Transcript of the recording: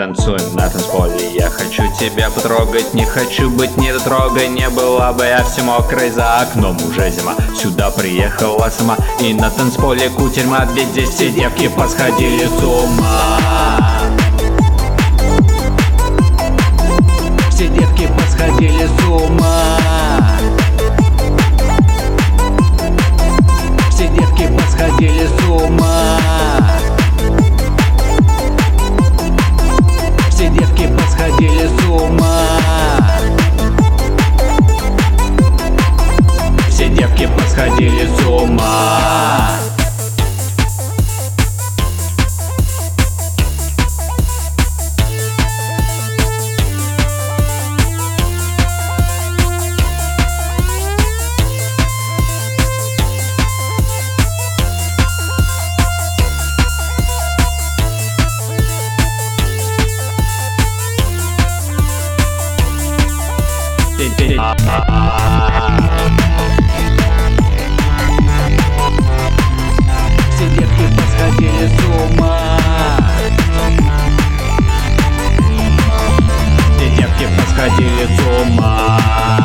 танцуем на танцполе. Я хочу тебя потрогать, не хочу быть недотрогой. Не была бы я все мокрой, за окном уже зима. Сюда приехала сама, и на танцполе кутерьма. Ведь здесь все девки посходили с ума. Все девки посходили с ума. Все девки посходили с ума. Все девки посходили с ума. Все девки посходили с ума. Все девки посходили с ума. Все девки посходили с ума.